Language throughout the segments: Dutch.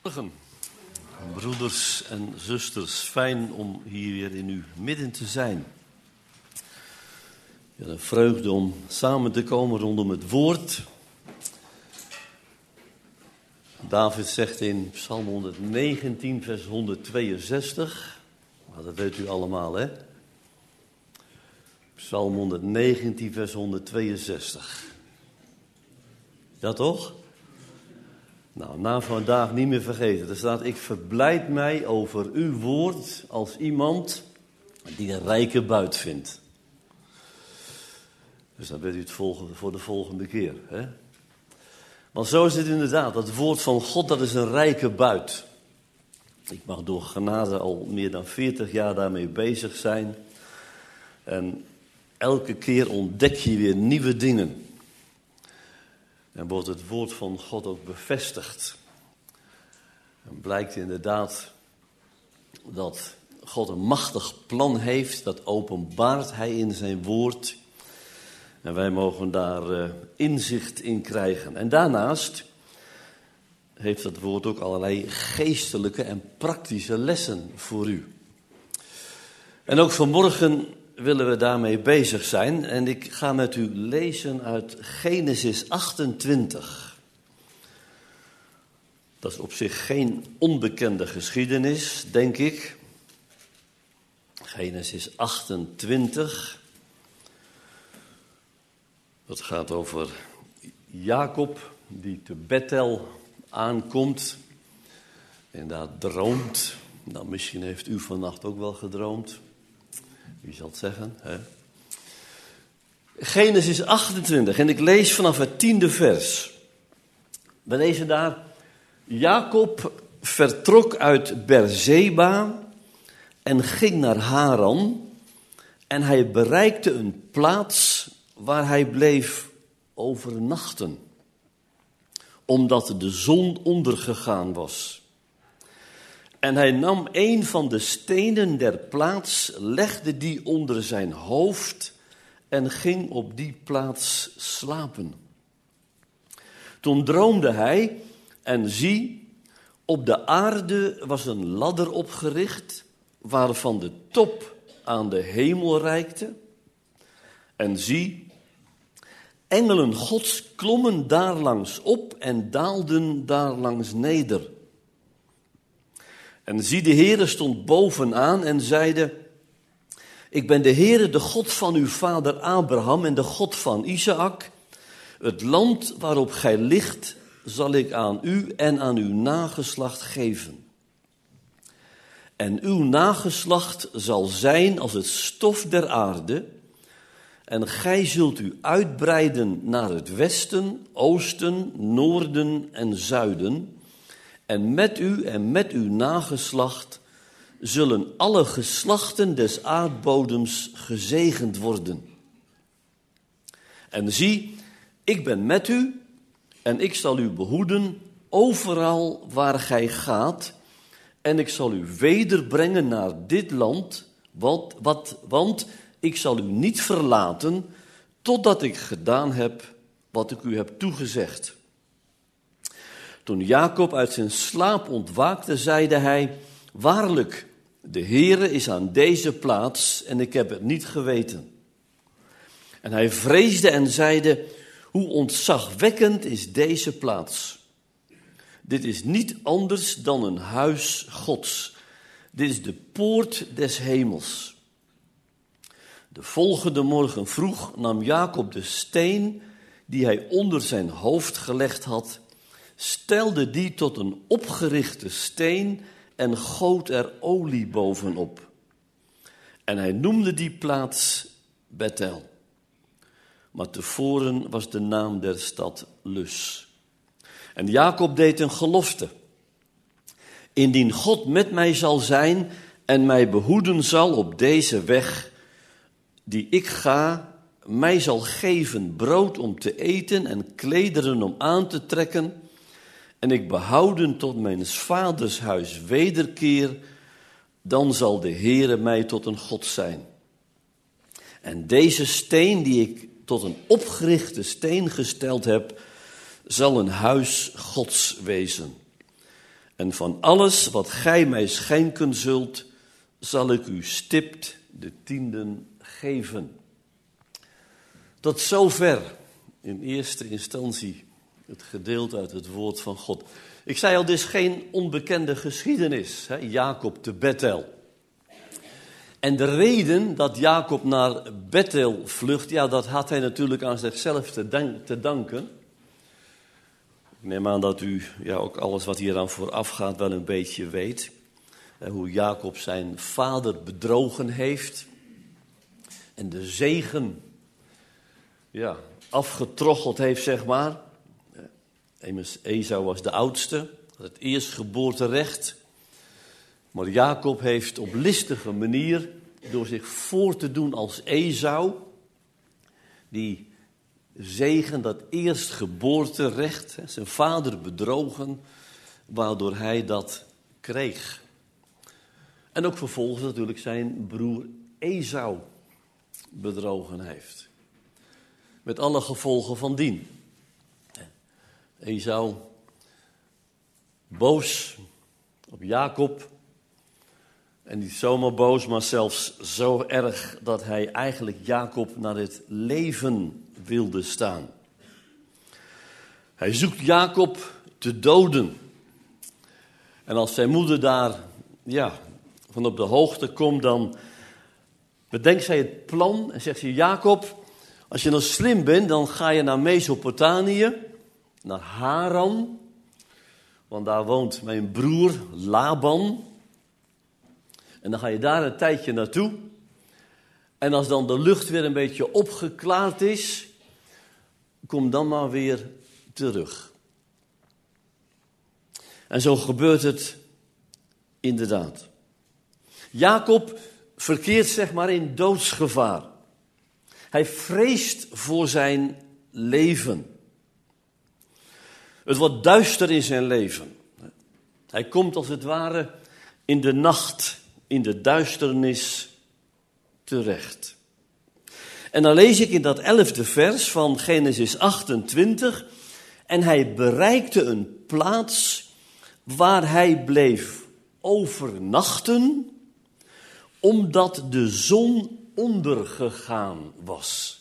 Morgen, broeders en zusters, fijn om hier weer in uw midden te zijn. Ja, een vreugde om samen te komen rondom het woord. David zegt in Psalm 119, vers 162, nou, dat weet u allemaal, hè? Psalm 119, vers 162. Ja, toch? Nou, na vandaag niet meer vergeten. Er staat, ik verblijd mij over uw woord als iemand die een rijke buit vindt. Dus dan weet u het voor de volgende keer. Hè? Want zo is het inderdaad. Dat woord van God, dat is een rijke buit. Ik mag door genade al meer dan 40 jaar daarmee bezig zijn. En elke keer ontdek je weer nieuwe dingen. En wordt het woord van God ook bevestigd. En blijkt inderdaad dat God een machtig plan heeft. Dat openbaart hij in zijn woord. En wij mogen daar inzicht in krijgen. En daarnaast heeft het woord ook allerlei geestelijke en praktische lessen voor u. En ook vanmorgen willen we daarmee bezig zijn. En ik ga met u lezen uit Genesis 28. Dat is op zich geen onbekende geschiedenis, denk ik. Genesis 28. Dat gaat over Jacob die te Bethel aankomt. En daar droomt. Nou, misschien heeft u vannacht ook wel gedroomd. Wie zal het zeggen? Hè? Genesis 28 en ik lees vanaf het 10e vers. We lezen daar. Jacob vertrok uit Beerseba en ging naar Haran. En hij bereikte een plaats waar hij bleef overnachten. Omdat de zon ondergegaan was. En hij nam een van de stenen der plaats, legde die onder zijn hoofd en ging op die plaats slapen. Toen droomde hij en zie, op de aarde was een ladder opgericht, waarvan de top aan de hemel reikte. En zie, engelen Gods klommen daarlangs op en daalden daarlangs neder. En zie, de Heere stond bovenaan en zeide, ik ben de Heere, de God van uw vader Abraham en de God van Isaac. Het land waarop gij ligt, zal ik aan u en aan uw nageslacht geven. En uw nageslacht zal zijn als het stof der aarde, en gij zult u uitbreiden naar het westen, oosten, noorden en zuiden. En met u en met uw nageslacht zullen alle geslachten des aardbodems gezegend worden. En zie, ik ben met u en ik zal u behoeden overal waar gij gaat. En ik zal u wederbrengen naar dit land, want ik zal u niet verlaten totdat ik gedaan heb wat ik u heb toegezegd. Toen Jacob uit zijn slaap ontwaakte, zeide hij, waarlijk, de Heere is aan deze plaats en ik heb het niet geweten. En hij vreesde en zeide, hoe ontzagwekkend is deze plaats. Dit is niet anders dan een huis Gods. Dit is de poort des hemels. De volgende morgen vroeg nam Jacob de steen die hij onder zijn hoofd gelegd had, stelde die tot een opgerichte steen en goot er olie bovenop. En hij noemde die plaats Bethel. Maar tevoren was de naam der stad Lus. En Jacob deed een gelofte. Indien God met mij zal zijn en mij behoeden zal op deze weg die ik ga, mij zal geven brood om te eten en klederen om aan te trekken, en ik behouden tot mijn vaders huis wederkeer, dan zal de Heere mij tot een God zijn. En deze steen die ik tot een opgerichte steen gesteld heb, zal een huis Gods wezen. En van alles wat gij mij schenken zult, zal ik u stipt de tienden geven. Tot zover in eerste instantie het gedeelte uit het woord van God. Ik zei al, dit is geen onbekende geschiedenis, hè? Jacob te Bethel. En de reden dat Jacob naar Bethel vlucht, ja, dat had hij natuurlijk aan zichzelf te danken. Ik neem aan dat u ook alles wat hier aan vooraf gaat wel een beetje weet. Hoe Jacob zijn vader bedrogen heeft. En de zegen afgetroggeld heeft, zeg maar. Esau was de oudste, had het eerstgeboorterecht. Maar Jacob heeft op listige manier, door zich voor te doen als Esau, die zegen, dat eerstgeboorterecht, zijn vader bedrogen, waardoor hij dat kreeg. En ook vervolgens natuurlijk zijn broer Esau bedrogen heeft. Met alle gevolgen van dien. Esau boos op Jacob. En niet zomaar boos, maar zelfs zo erg dat hij eigenlijk Jacob naar het leven wilde staan. Hij zoekt Jacob te doden. En als zijn moeder daar van op de hoogte komt, dan bedenkt zij het plan en zegt ze: Jacob, als je nou slim bent, dan ga je naar Mesopotamië, naar Haran. Want daar woont mijn broer Laban. En dan ga je daar een tijdje naartoe. En als dan de lucht weer een beetje opgeklaard is, kom dan maar weer terug. En zo gebeurt het inderdaad. Jacob verkeert zeg maar in doodsgevaar. Hij vreest voor zijn leven. Het wordt duister in zijn leven. Hij komt als het ware in de nacht, in de duisternis terecht. En dan lees ik in dat 11e vers van Genesis 28. En hij bereikte een plaats waar hij bleef overnachten, omdat de zon ondergegaan was.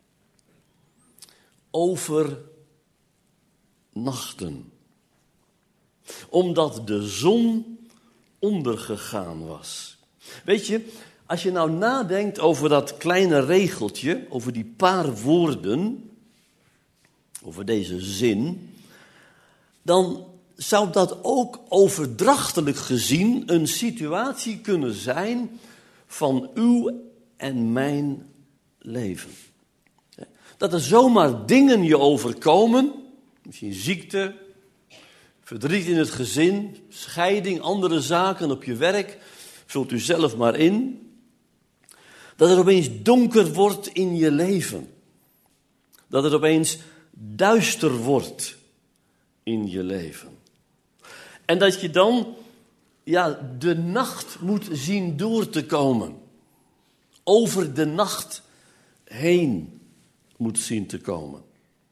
Overnachten. Omdat de zon ondergegaan was. Weet je, als je nou nadenkt over dat kleine regeltje, over die paar woorden, over deze zin, dan zou dat ook overdrachtelijk gezien een situatie kunnen zijn van uw en mijn leven. Dat er zomaar dingen je overkomen, misschien ziekte, verdriet in het gezin, scheiding, andere zaken op je werk, vult u zelf maar in. Dat het opeens donker wordt in je leven. Dat het opeens duister wordt in je leven. En dat je dan de nacht moet zien door te komen. Over de nacht heen moet zien te komen.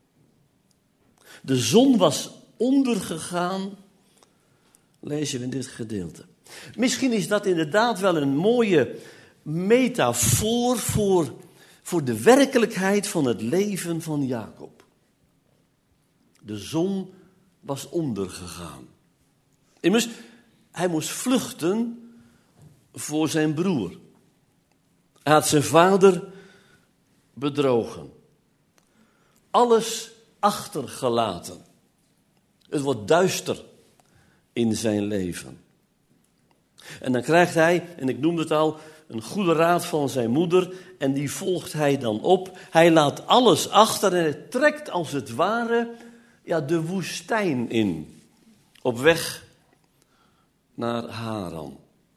De zon was ondergegaan, lezen we in dit gedeelte. Misschien is dat inderdaad wel een mooie metafoor voor de werkelijkheid van het leven van Jacob. De zon was ondergegaan. Immers, hij moest vluchten voor zijn broer. Hij had zijn vader bedrogen. Alles achtergelaten. Het wordt duister in zijn leven. En dan krijgt hij, en ik noemde het al, een goede raad van zijn moeder. En die volgt hij dan op. Hij laat alles achter en hij trekt als het ware de woestijn in. Op weg naar Haran.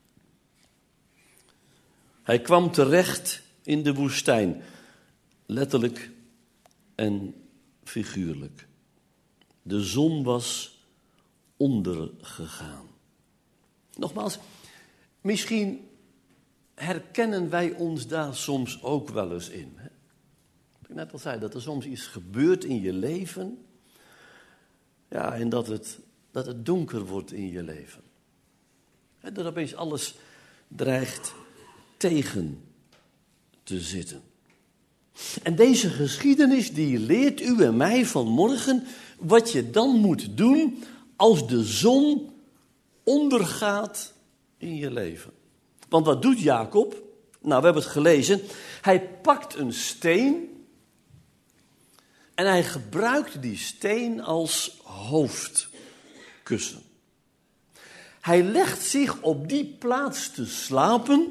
Hij kwam terecht in de woestijn. Letterlijk en figuurlijk. De zon was ondergegaan. Nogmaals, misschien herkennen wij ons daar soms ook wel eens in. Hè? Wat ik net al zei, dat er soms iets gebeurt in je leven. Ja, en dat het dat het donker wordt in je leven. En dat opeens alles dreigt tegen te zitten. En deze geschiedenis die leert u en mij vanmorgen wat je dan moet doen als de zon ondergaat in je leven. Want wat doet Jacob? Nou, we hebben het gelezen. Hij pakt een steen en hij gebruikt die steen als hoofdkussen. Hij legt zich op die plaats te slapen.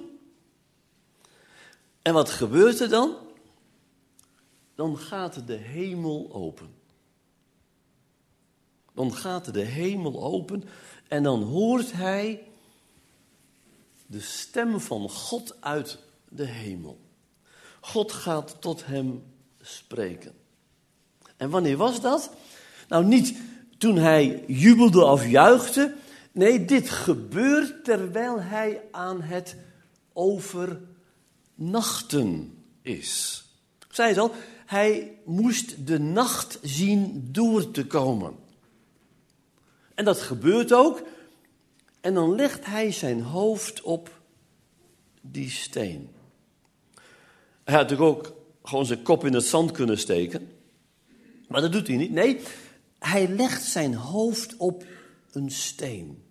En wat gebeurt er dan? Dan gaat de hemel open. Dan gaat de hemel open en dan hoort hij de stem van God uit de hemel. God gaat tot hem spreken. En wanneer was dat? Nou, niet toen hij jubelde of juichte. Nee, dit gebeurt terwijl hij aan het overnachten is. Ik zei het al, hij moest de nacht zien door te komen. En dat gebeurt ook. En dan legt hij zijn hoofd op die steen. Hij had natuurlijk ook gewoon zijn kop in het zand kunnen steken. Maar dat doet hij niet. Nee, hij legt zijn hoofd op een steen.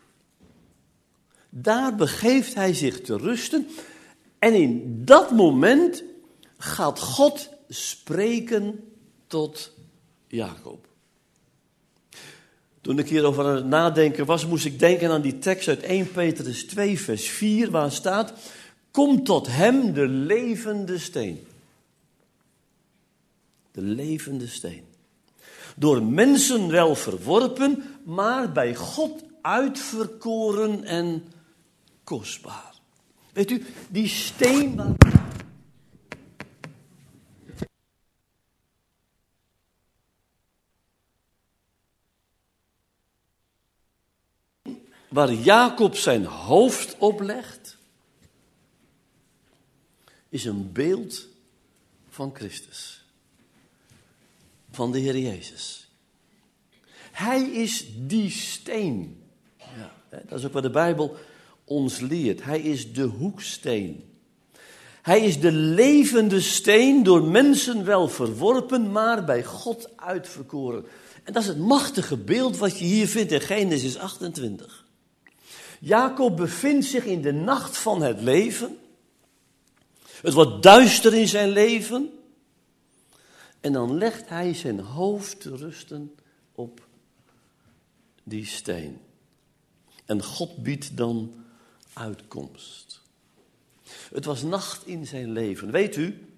Daar begeeft hij zich te rusten. En in dat moment gaat God spreken tot Jacob. Toen ik hierover aan het nadenken was, moest ik denken aan die tekst uit 1 Petrus 2 vers 4, waar staat: Kom tot hem de levende steen. De levende steen. Door mensen wel verworpen, maar bij God uitverkoren en kostbaar. Weet u, die steen waar Jacob zijn hoofd op legt, is een beeld van Christus. Van de Heer Jezus. Hij is die steen. Ja, dat is ook wat de Bijbel ons leert. Hij is de hoeksteen. Hij is de levende steen, door mensen wel verworpen, maar bij God uitverkoren. En dat is het machtige beeld wat je hier vindt in Genesis 28. Jacob bevindt zich in de nacht van het leven. Het wordt duister in zijn leven. En dan legt hij zijn hoofd te rusten op die steen. En God biedt dan uitkomst. Het was nacht in zijn leven. Weet u,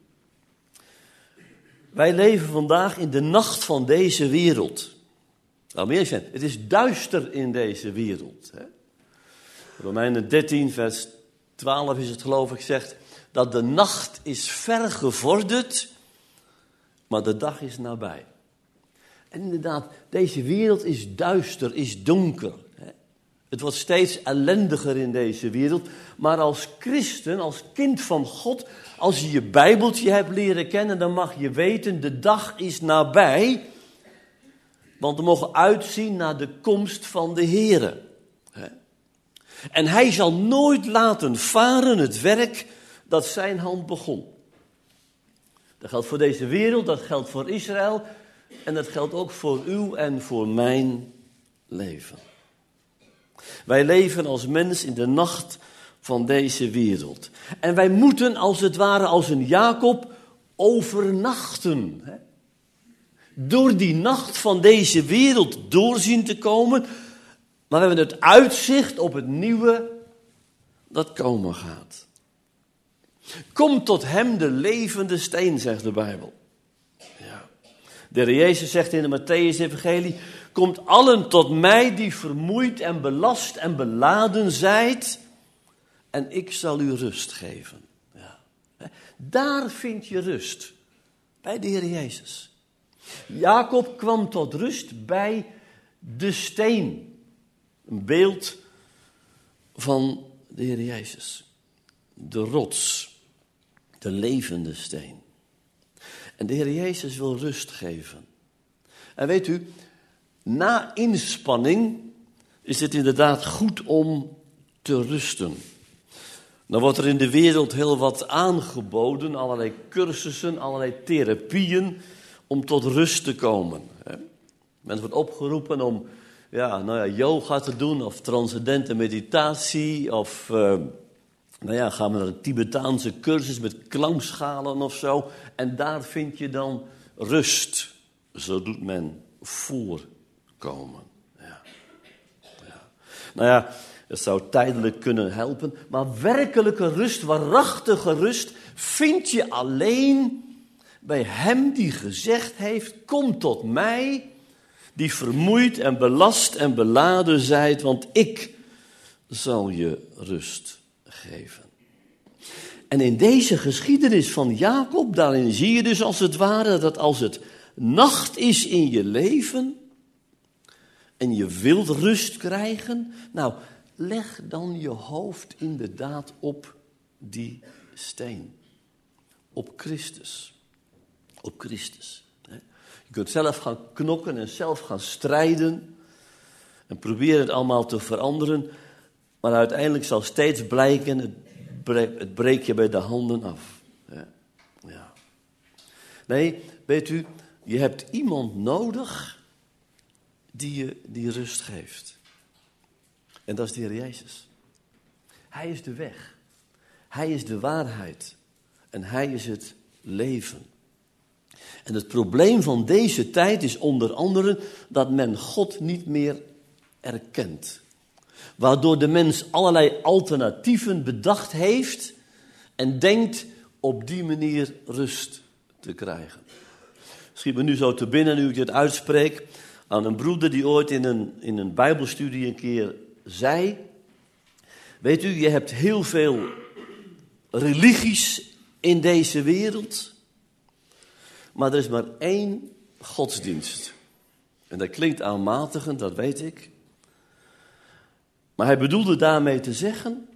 wij leven vandaag in de nacht van deze wereld. Nou, meer zijn, het is duister in deze wereld. Hè? Romeinen 13, vers 12 is het geloof ik, zegt dat de nacht is ver gevorderd, maar de dag is nabij. En inderdaad, deze wereld is duister, is donker. Het wordt steeds ellendiger in deze wereld. Maar als christen, als kind van God, als je je Bijbeltje hebt leren kennen, dan mag je weten, de dag is nabij. Want we mogen uitzien naar de komst van de Heere. En hij zal nooit laten varen het werk dat zijn hand begon. Dat geldt voor deze wereld, dat geldt voor Israël. En dat geldt ook voor uw en voor mijn leven. Wij leven als mens in de nacht van deze wereld. En wij moeten als het ware als een Jacob overnachten. Hè? Door die nacht van deze wereld doorzien te komen. Maar we hebben het uitzicht op het nieuwe dat komen gaat. Kom tot hem de levende steen, zegt de Bijbel. Ja. De Heer Jezus zegt in de Mattheüs-evangelie: Komt allen tot mij die vermoeid en belast en beladen zijt, en ik zal u rust geven. Ja. Daar vind je rust, bij de Heer Jezus. Jacob kwam tot rust bij de steen. Een beeld van de Heer Jezus. De rots, de levende steen. En de Heer Jezus wil rust geven. En weet u, na inspanning is het inderdaad goed om te rusten. Dan wordt er in de wereld heel wat aangeboden, allerlei cursussen, allerlei therapieën om tot rust te komen. Mensen wordt opgeroepen om yoga te doen of transcendente meditatie of gaan we naar een Tibetaanse cursus met klankschalen of zo. En daar vind je dan rust. Zo doet men voorkomen. Het zou tijdelijk kunnen helpen, maar werkelijke rust, waarachtige rust, vind je alleen bij hem die gezegd heeft: kom tot mij, die vermoeid en belast en beladen zijt, want ik zal je rust geven. En in deze geschiedenis van Jacob, daarin zie je dus als het ware dat als het nacht is in je leven en je wilt rust krijgen, leg dan je hoofd inderdaad op die steen. Op Christus. Op Christus. Je kunt zelf gaan knokken en zelf gaan strijden en proberen het allemaal te veranderen, maar uiteindelijk zal steeds blijken, het breekt je bij de handen af. Ja. Nee, weet u, je hebt iemand nodig die je die rust geeft. En dat is de Heer Jezus. Hij is de weg. Hij is de waarheid. En hij is het leven. En het probleem van deze tijd is onder andere dat men God niet meer erkent. Waardoor de mens allerlei alternatieven bedacht heeft en denkt op die manier rust te krijgen. Schiet me nu zo te binnen, nu ik dit uitspreek, aan een broeder die ooit in een bijbelstudie een keer zei: weet u, je hebt heel veel religies in deze wereld, maar er is maar één godsdienst. En dat klinkt aanmatigend, dat weet ik. Maar hij bedoelde daarmee te zeggen,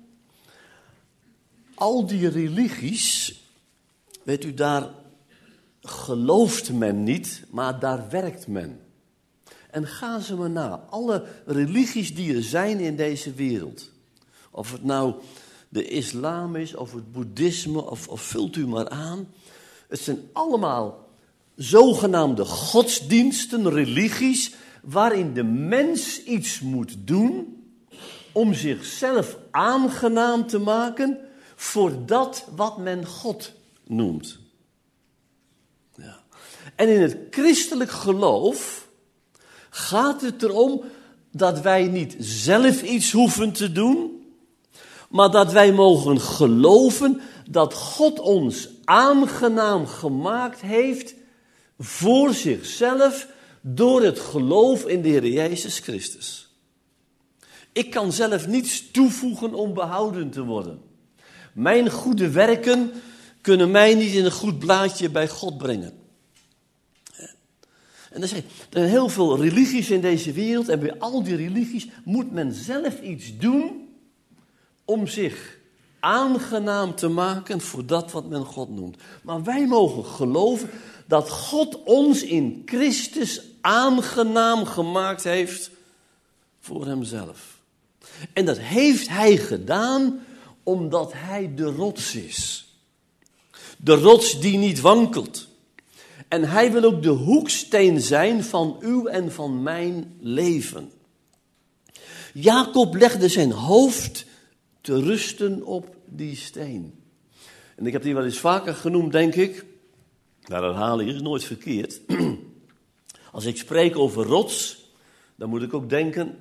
al die religies, weet u, daar gelooft men niet, maar daar werkt men. En ga ze maar na, alle religies die er zijn in deze wereld. Of het nou de islam is, of het boeddhisme, of vult u maar aan. Het zijn allemaal zogenaamde godsdiensten, religies, waarin de mens iets moet doen om zichzelf aangenaam te maken voor dat wat men God noemt. Ja. En in het christelijk geloof gaat het erom dat wij niet zelf iets hoeven te doen, maar dat wij mogen geloven dat God ons aangenaam gemaakt heeft voor zichzelf door het geloof in de Heer Jezus Christus. Ik kan zelf niets toevoegen om behouden te worden. Mijn goede werken kunnen mij niet in een goed blaadje bij God brengen. En er zijn heel veel religies in deze wereld en bij al die religies moet men zelf iets doen om zich aangenaam te maken voor dat wat men God noemt. Maar wij mogen geloven dat God ons in Christus aangenaam gemaakt heeft voor hemzelf. En dat heeft hij gedaan omdat hij de rots is. De rots die niet wankelt. En hij wil ook de hoeksteen zijn van uw en van mijn leven. Jacob legde zijn hoofd te rusten op die steen. En ik heb die wel eens vaker genoemd, denk ik. Nou, herhaling is nooit verkeerd. Als ik spreek over rots, dan moet ik ook denken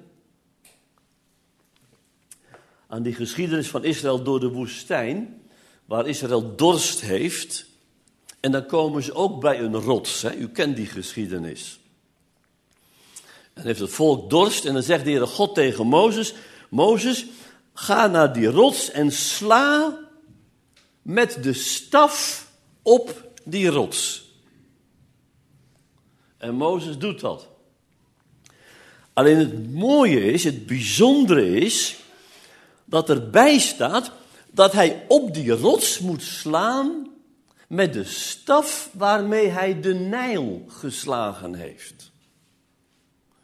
aan die geschiedenis van Israël door de woestijn, waar Israël dorst heeft. En dan komen ze ook bij een rots. Hè? U kent die geschiedenis. En heeft het volk dorst en dan zegt de Heere God tegen Mozes: Mozes, ga naar die rots en sla met de staf op die rots. En Mozes doet dat. Alleen het mooie is, het bijzondere is, dat erbij staat dat hij op die rots moet slaan met de staf waarmee hij de Nijl geslagen heeft.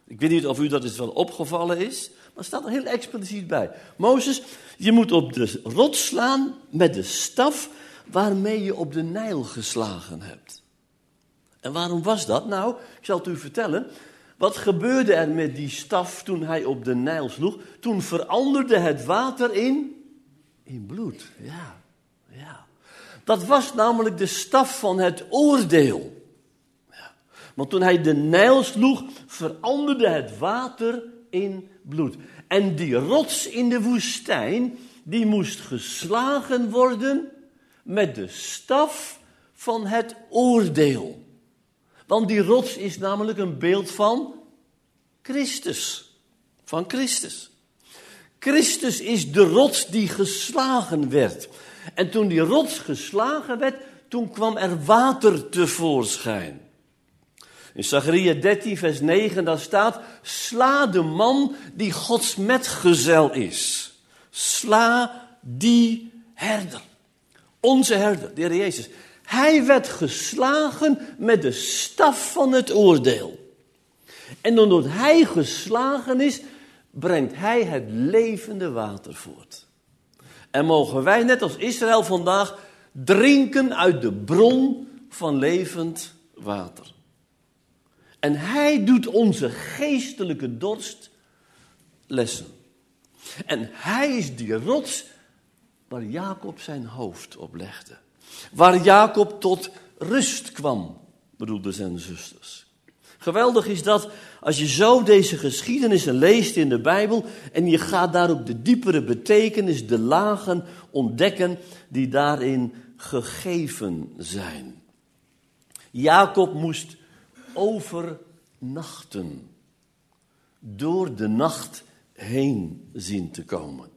Ik weet niet of u dat eens wel opgevallen is, maar staat er heel expliciet bij. Mozes, je moet op de rots slaan met de staf waarmee je op de Nijl geslagen hebt. En waarom was dat? Nou, ik zal het u vertellen. Wat gebeurde er met die staf toen hij op de Nijl sloeg? Toen veranderde het water in bloed. Ja. Dat was namelijk de staf van het oordeel. Ja. Want toen hij de Nijl sloeg, veranderde het water in bloed. En die rots in de woestijn, die moest geslagen worden met de staf van het oordeel. Want die rots is namelijk een beeld van Christus. Van Christus. Christus is de rots die geslagen werd. En toen die rots geslagen werd, toen kwam er water tevoorschijn. In Zacharia 13 vers 9, daar staat: sla de man die Gods metgezel is. Sla die herder. Onze herder, de Heer Jezus. Hij werd geslagen met de staf van het oordeel. En omdat hij geslagen is, brengt hij het levende water voort. En mogen wij, net als Israël vandaag, drinken uit de bron van levend water. En hij doet onze geestelijke dorst lessen. En hij is die rots waar Jacob zijn hoofd op legde. Waar Jacob tot rust kwam, broeders en zusters. Geweldig is dat als je zo deze geschiedenissen leest in de Bijbel en je gaat daarop de diepere betekenis, de lagen ontdekken die daarin gegeven zijn. Jacob moest overnachten, door de nacht heen zien te komen.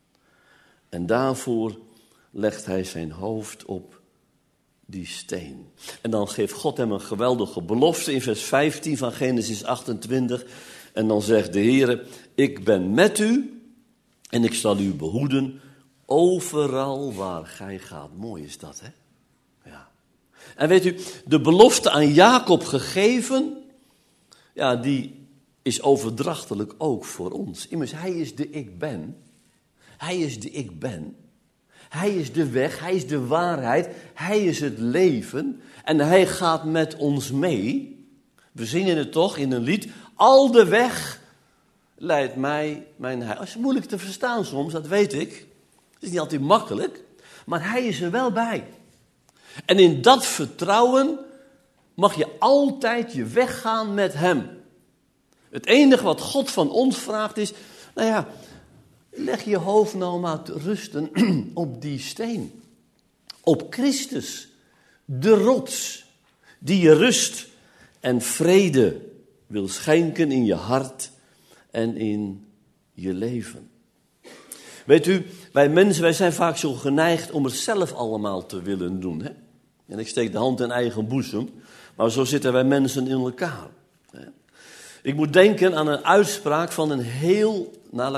En daarvoor legt hij zijn hoofd op die steen. En dan geeft God hem een geweldige belofte in vers 15 van Genesis 28. En dan zegt de Heere: ik ben met u en ik zal u behoeden overal waar gij gaat. Mooi is dat, hè? Ja. En weet u, de belofte aan Jacob gegeven, ja, die is overdrachtelijk ook voor ons. Immers, hij is de ik ben. Hij is de ik ben. Hij is de weg, hij is de waarheid, hij is het leven en hij gaat met ons mee. We zingen het toch in een lied: al de weg leidt mij mijn heil. Dat is moeilijk te verstaan soms, dat weet ik. Het is niet altijd makkelijk, maar hij is er wel bij. En in dat vertrouwen mag je altijd je weg gaan met hem. Het enige wat God van ons vraagt is, nou ja, leg je hoofd nou maar te rusten op die steen. Op Christus, de rots, die je rust en vrede wil schenken in je hart en in je leven. Weet u, wij mensen, wij zijn vaak zo geneigd om het zelf allemaal te willen doen. Hè? En ik steek de hand in eigen boezem, maar zo zitten wij mensen in elkaar. Hè? Ik moet denken aan een uitspraak van een heel,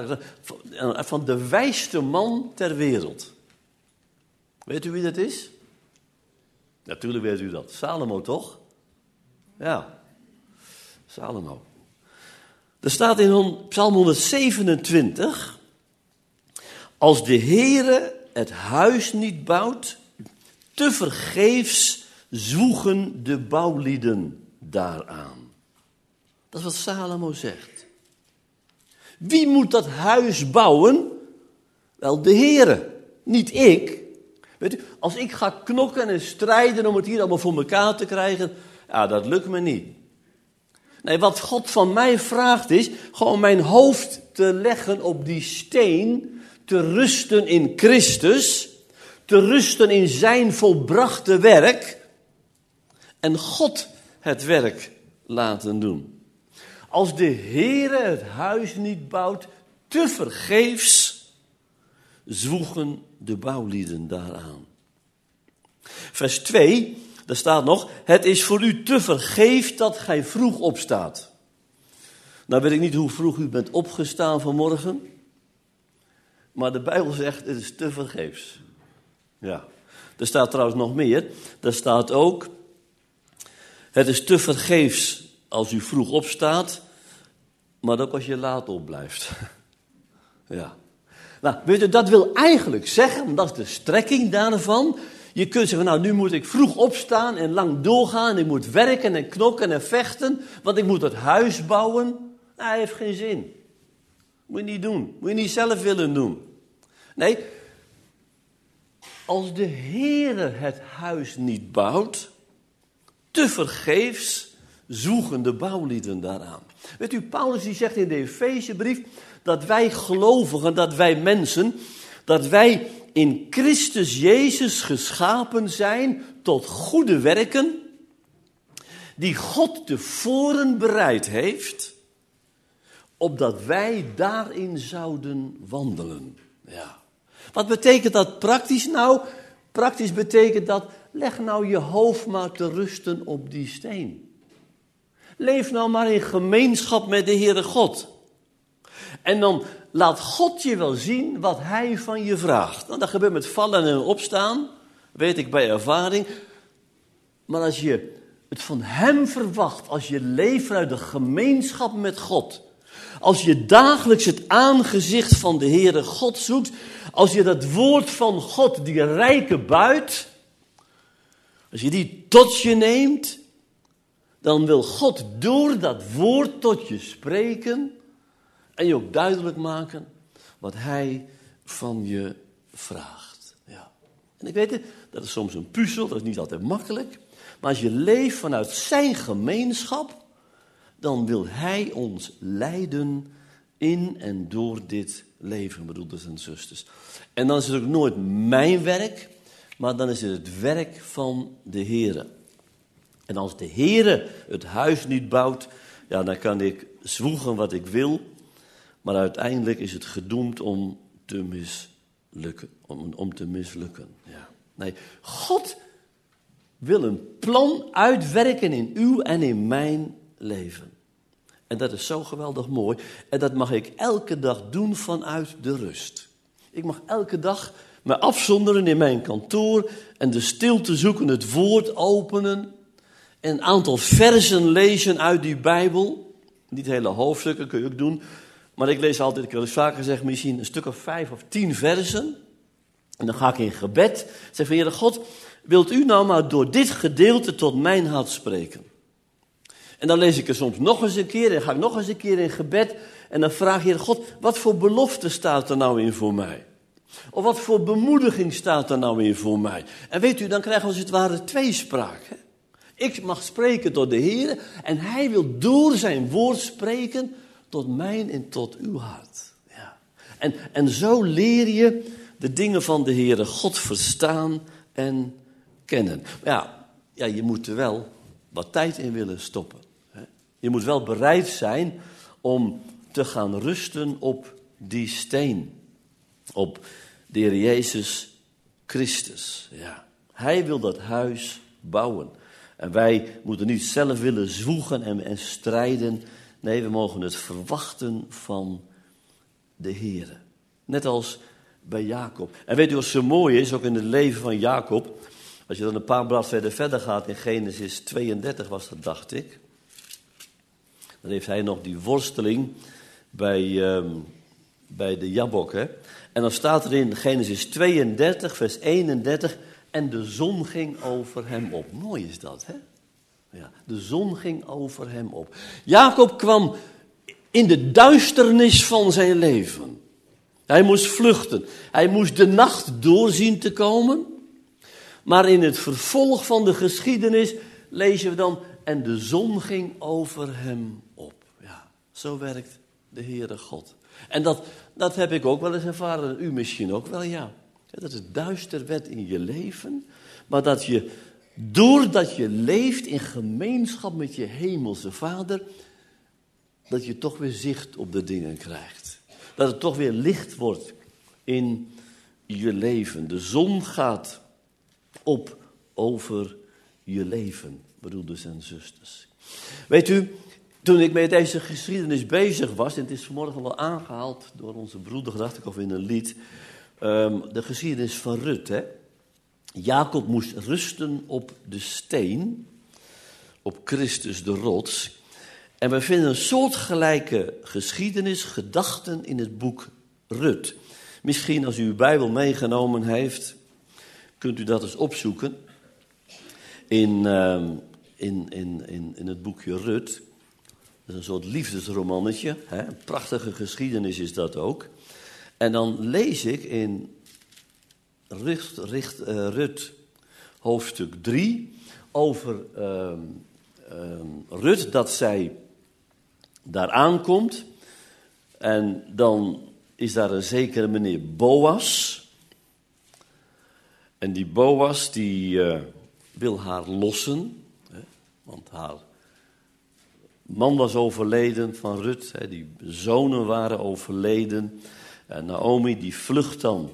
van de wijste man ter wereld. Weet u wie dat is? Natuurlijk weet u dat. Salomo, toch? Ja, Salomo. Er staat in Psalm 127... als de Heere het huis niet bouwt, tevergeefs zwoegen de bouwlieden daaraan. Dat is wat Salomo zegt. Wie moet dat huis bouwen? Wel, de Heere, niet ik. Weet u, als ik ga knokken en strijden om het hier allemaal voor elkaar te krijgen, ja, dat lukt me niet. Nee, wat God van mij vraagt is gewoon mijn hoofd te leggen op die steen, te rusten in Christus, te rusten in zijn volbrachte werk en God het werk laten doen. Als de Heere het huis niet bouwt, tevergeefs zwoegen de bouwlieden daaraan. Vers 2, daar staat nog: het is voor u tevergeefs dat gij vroeg opstaat. Nou weet ik niet hoe vroeg u bent opgestaan vanmorgen, maar de Bijbel zegt het is tevergeefs. Ja, er staat trouwens nog meer. Er staat ook: het is tevergeefs als u vroeg opstaat maar ook als je laat opblijft. Ja. Nou, weet u, dat wil eigenlijk zeggen, want dat is de strekking daarvan. Je kunt zeggen, nou, nu moet ik vroeg opstaan en lang doorgaan. En ik moet werken en knokken en vechten, want ik moet het huis bouwen. Nou, hij heeft geen zin. Moet je niet doen. Moet je niet zelf willen doen. Nee, als de Heere het huis niet bouwt, tevergeefs zoeken de bouwlieden daaraan. Weet u, Paulus die zegt in de Efezebrief dat wij gelovigen, dat wij mensen, dat wij in Christus Jezus geschapen zijn tot goede werken, die God tevoren bereid heeft, opdat wij daarin zouden wandelen. Ja. Wat betekent dat praktisch nou? Praktisch betekent dat, leg nou je hoofd maar te rusten op die steen. Leef nou maar in gemeenschap met de Heere God. En dan laat God je wel zien wat Hij van je vraagt. Nou, dat gebeurt met vallen en opstaan, weet ik bij ervaring. Maar als je het van Hem verwacht, als je leeft vanuit de gemeenschap met God, als je dagelijks het aangezicht van de Heere God zoekt, als je dat woord van God, die rijke buit, als je die tot je neemt, dan wil God door dat woord tot je spreken en je ook duidelijk maken wat Hij van je vraagt. Ja. En ik weet het, dat is soms een puzzel, dat is niet altijd makkelijk. Maar als je leeft vanuit zijn gemeenschap, dan wil Hij ons leiden in en door dit leven, broeders en zusters. En dan is het ook nooit mijn werk, maar dan is het werk van de Heere. En als de Heere het huis niet bouwt, ja, dan kan ik zwoegen wat ik wil, maar uiteindelijk is het gedoemd om te mislukken. Om te mislukken, ja. Nee, God wil een plan uitwerken in uw en in mijn leven. En dat is zo geweldig mooi. En dat mag ik elke dag doen vanuit de rust. Ik mag elke dag me afzonderen in mijn kantoor en de stilte zoeken, het woord openen en een aantal versen lezen uit die Bijbel. Niet hele hoofdstukken, kun je ook doen. Maar ik lees altijd, ik heb het vaker gezegd, misschien een stuk of 5 of 10 versen. En dan ga ik in gebed. Zeg van, Heere God, wilt u nou maar door dit gedeelte tot mijn hart spreken? En dan lees ik er soms nog eens een keer en ga ik nog eens een keer in gebed. En dan vraag je, Heere God, wat voor belofte staat er nou in voor mij? Of wat voor bemoediging staat er nou in voor mij? En weet u, dan krijgen we als het ware tweespraak. Hè? Ik mag spreken tot de Heer en Hij wil door zijn woord spreken tot mijn en tot uw hart. Ja. En zo leer je de dingen van de Heere God verstaan en kennen. Maar ja, je moet er wel wat tijd in willen stoppen. Hè? Je moet wel bereid zijn om te gaan rusten op die steen. Op de Heer Jezus Christus. Ja. Hij wil dat huis bouwen. En wij moeten niet zelf willen zwoegen en strijden. Nee, we mogen het verwachten van de Heer. Net als bij Jacob. En weet u wat zo mooi is, ook in het leven van Jacob? Als je dan een paar bladzijden verder gaat in Genesis 32 was dat, dacht ik. Dan heeft hij nog die worsteling bij de Jabok. Hè? En dan staat er in Genesis 32 vers 31... En de zon ging over hem op. Mooi is dat, hè? Ja, de zon ging over hem op. Jacob kwam in de duisternis van zijn leven. Hij moest vluchten. Hij moest de nacht doorzien te komen. Maar in het vervolg van de geschiedenis lezen we dan... En de zon ging over hem op. Ja, zo werkt de Heere God. En dat heb ik ook wel eens ervaren. U misschien ook wel, ja. Dat het duister werd in je leven, maar dat je, doordat je leeft in gemeenschap met je hemelse Vader, dat je toch weer zicht op de dingen krijgt. Dat het toch weer licht wordt in je leven. De zon gaat op over je leven, broeders en zusters. Weet u, toen ik met deze geschiedenis bezig was, en het is vanmorgen wel aangehaald door onze broeder, dacht ik, of in een lied, de geschiedenis van Rut. Hè? Jacob moest rusten op de steen, op Christus de rots. En we vinden een soortgelijke geschiedenis, gedachten in het boek Rut. Misschien als u uw Bijbel meegenomen heeft, kunt u dat eens opzoeken. In het boekje Rut. Dat is een soort liefdesromannetje. Hè? Een prachtige geschiedenis is dat ook. En dan lees ik in Rut hoofdstuk 3 over Rut dat zij daar aankomt. En dan is daar een zekere meneer Boas. En die Boas die wil haar lossen. Hè, want haar man was overleden van Rut. Hè, die zonen waren overleden. En Naomi die vlucht dan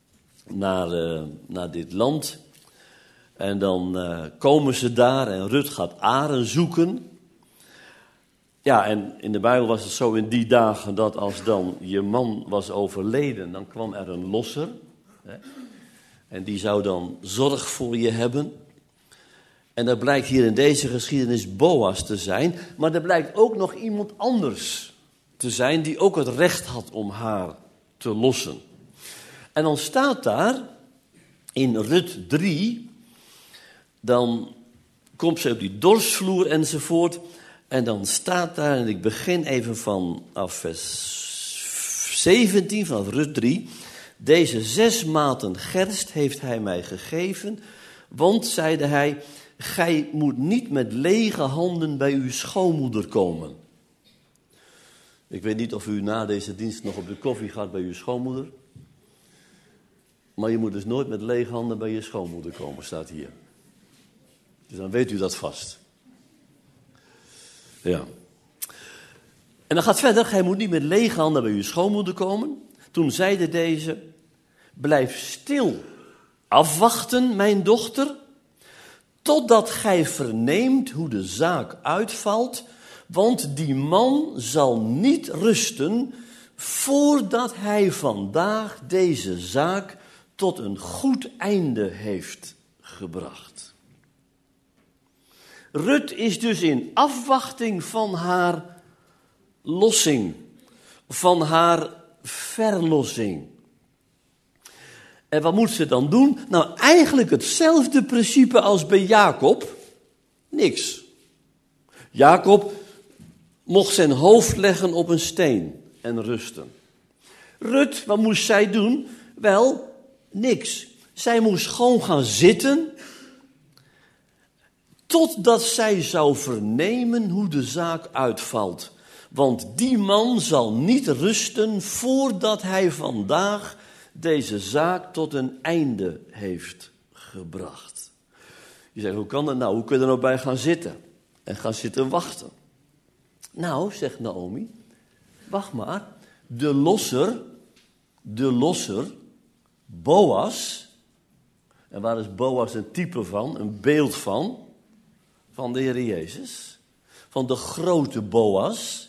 naar dit land. En dan komen ze daar en Rut gaat aren zoeken. Ja, en in de Bijbel was het zo in die dagen dat als dan je man was overleden, dan kwam er een losser. Hè, en die zou dan zorg voor je hebben. En dat blijkt hier in deze geschiedenis Boas te zijn. Maar er blijkt ook nog iemand anders te zijn die ook het recht had om haar te lossen. En dan staat daar in Rut 3, dan komt ze op die dorsvloer enzovoort. En dan staat daar, en ik begin even vanaf vers 17 van Rut 3. Deze 6 maten gerst heeft hij mij gegeven, want, zeide hij, gij moet niet met lege handen bij uw schoonmoeder komen. Ik weet niet of u na deze dienst nog op de koffie gaat bij uw schoonmoeder. Maar je moet dus nooit met lege handen bij je schoonmoeder komen, staat hier. Dus dan weet u dat vast. Ja. En dan gaat verder, gij moet niet met lege handen bij uw schoonmoeder komen. Toen zeide deze, blijf stil, afwachten, mijn dochter, totdat gij verneemt hoe de zaak uitvalt, want die man zal niet rusten voordat hij vandaag deze zaak tot een goed einde heeft gebracht. Rut is dus in afwachting van haar lossing, van haar verlossing. En wat moet ze dan doen? Nou, eigenlijk hetzelfde principe als bij Jacob. Niks. Jacob mocht zijn hoofd leggen op een steen en rusten. Rut, wat moest zij doen? Wel, niks. Zij moest gewoon gaan zitten, totdat zij zou vernemen hoe de zaak uitvalt. Want die man zal niet rusten voordat hij vandaag deze zaak tot een einde heeft gebracht. Je zegt, hoe kan dat nou? Hoe kun je er nou bij gaan zitten? En gaan zitten wachten? Nou, zegt Naomi, wacht maar. De losser, Boas. En waar is Boas een type van? Een beeld van? Van de Heer Jezus. Van de grote Boas.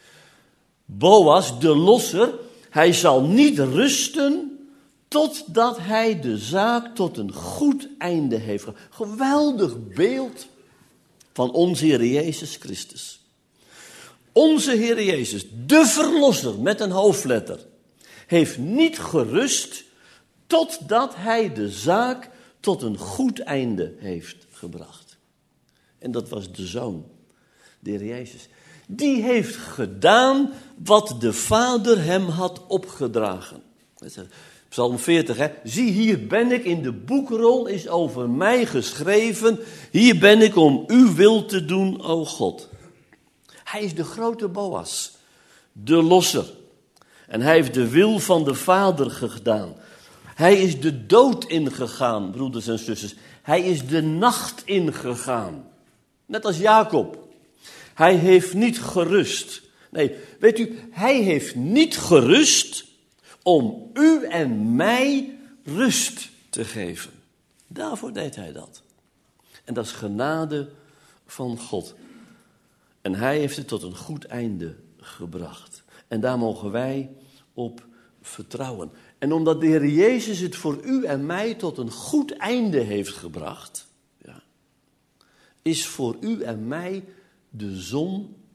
Boas, de losser, hij zal niet rusten totdat hij de zaak tot een goed einde heeft. Geweldig beeld van onze Heer Jezus Christus. Onze Heer Jezus, de verlosser met een hoofdletter, heeft niet gerust totdat hij de zaak tot een goed einde heeft gebracht. En dat was de Zoon, de Heer Jezus. Die heeft gedaan wat de Vader hem had opgedragen. Psalm 40, hè. Zie, hier ben ik, in de boekrol is over mij geschreven. Hier ben ik om uw wil te doen, o God. Hij is de grote Boas, de losser. En hij heeft de wil van de Vader gedaan. Hij is de dood ingegaan, broeders en zusters. Hij is de nacht ingegaan. Net als Jacob. Hij heeft niet gerust. Nee, weet u, hij heeft niet gerust om u en mij rust te geven. Daarvoor deed hij dat. En dat is genade van God. En hij heeft het tot een goed einde gebracht. En daar mogen wij op vertrouwen. En omdat de Heer Jezus het voor u en mij tot een goed einde heeft gebracht, ja, is voor u en mij de zon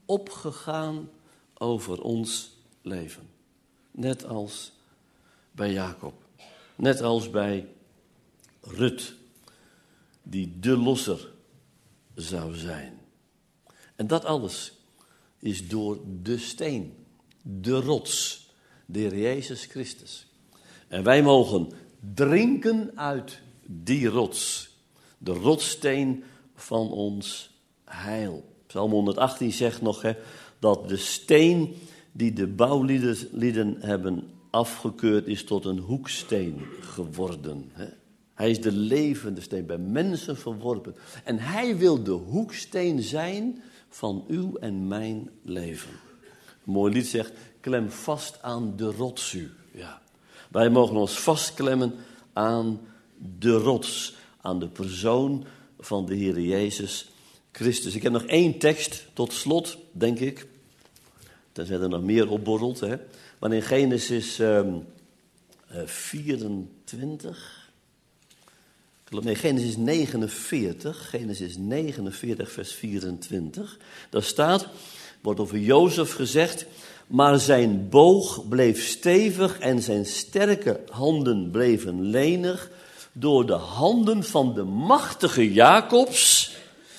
opgegaan over ons leven. Net als bij Jacob. Net als bij Rut, die de losser zou zijn. En dat alles is door de steen, de rots, de Heer Jezus Christus. En wij mogen drinken uit die rots, de rotssteen van ons heil. Psalm 118 zegt nog dat de steen die de bouwlieden hebben afgekeurd is tot een hoeksteen geworden. Hij is de levende steen, bij mensen verworpen. En hij wil de hoeksteen zijn van uw en mijn leven. Een mooi lied zegt, klem vast aan de rotsu. Ja. Wij mogen ons vastklemmen aan de rots, aan de persoon van de Heer Jezus Christus. Ik heb nog 1 tekst tot slot, denk ik. Tenzij er nog meer opborrelt. Maar in Genesis 24... Genesis 49. Genesis 49, vers 24. Daar staat, wordt over Jozef gezegd, maar zijn boog bleef stevig en zijn sterke handen bleven lenig door de handen van de machtige Jacobs,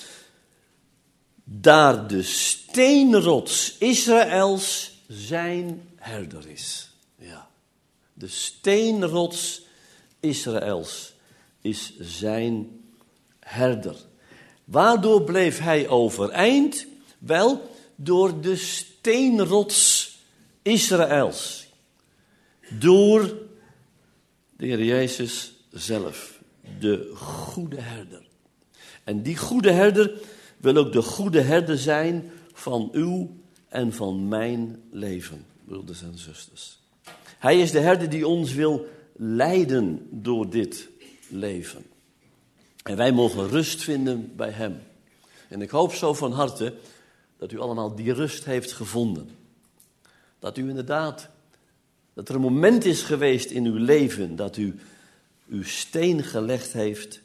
daar de steenrots Israëls zijn herder is. Ja, de steenrots Israëls is zijn herder. Waardoor bleef hij overeind? Wel, door de steenrots Israëls. Door de Heer Jezus zelf, de goede herder. En die goede herder wil ook de goede herder zijn van uw en van mijn leven, broeders en zusters. Hij is de herder die ons wil leiden door dit leven. En wij mogen rust vinden bij hem. En ik hoop zo van harte dat u allemaal die rust heeft gevonden. Dat u inderdaad, dat er een moment is geweest in uw leven dat u uw steen gelegd heeft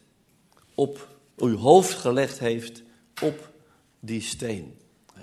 uw hoofd gelegd heeft op die steen.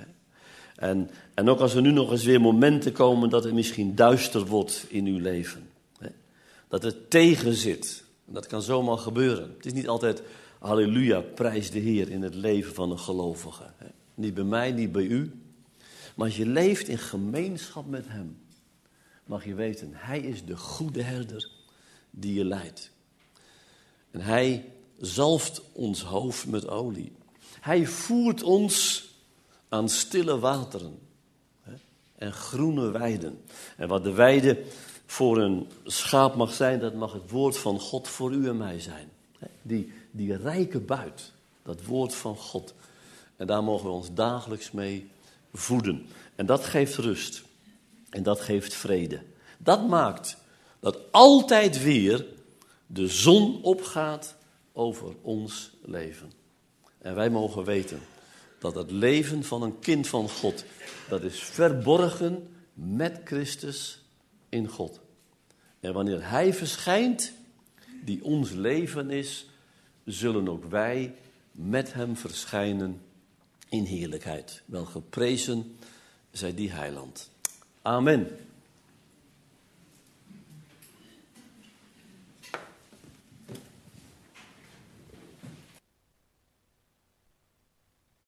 En ook als er nu nog eens weer momenten komen dat het misschien duister wordt in uw leven. Dat het tegen zit. En dat kan zomaar gebeuren. Het is niet altijd halleluja, prijs de Heer in het leven van een gelovige. Niet bij mij, niet bij u. Maar als je leeft in gemeenschap met hem, mag je weten, hij is de goede herder die je leidt. En hij zalft ons hoofd met olie. Hij voert ons aan stille wateren en groene weiden. En wat de weide voor een schaap mag zijn, dat mag het woord van God voor u en mij zijn. Die rijke buit, dat woord van God. En daar mogen we ons dagelijks mee voeden. En dat geeft rust. En dat geeft vrede. Dat maakt dat altijd weer de zon opgaat over ons leven. En wij mogen weten dat het leven van een kind van God, dat is verborgen met Christus in God. En wanneer hij verschijnt, die ons leven is, zullen ook wij met hem verschijnen in heerlijkheid. Wel geprezen zij die heiland. Amen.